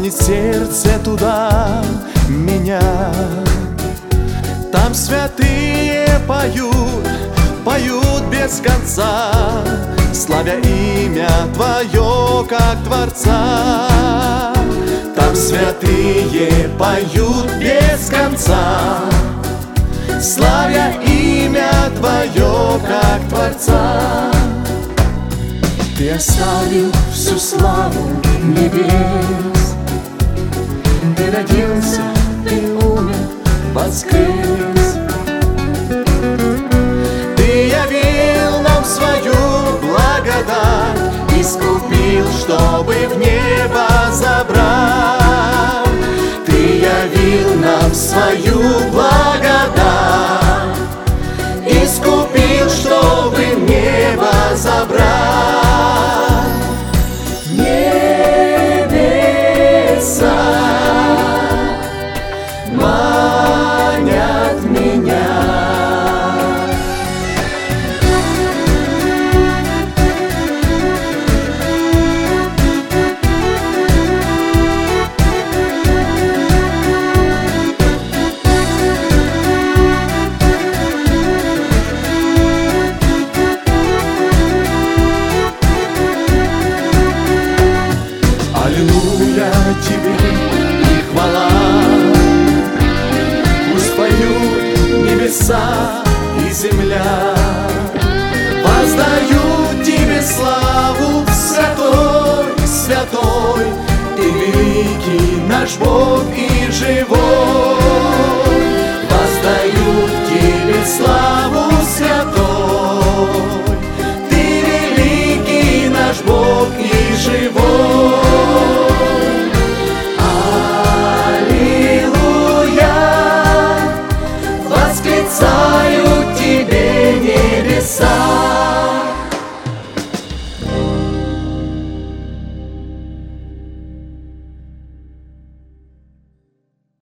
манит сердце туда меня. Там святые поют, поют без конца, славя имя Твое, как Творца. Там святые поют без конца, славя имя Твое, как Творца. Ты оставил всю славу небес, Ты родился, Ты умер, воскрес. Ты явил нам свою благодать, искупил, чтобы в небо забрать. Ты явил нам свою благодать, искупил, чтобы в небо забрать. Небеса манят меня. Аллилуйя Тебе и хвала, пусть поют небеса и земля. Воздают Тебе славу, святой, святой, Ты великий наш Бог и живой. Воздают Тебе славу,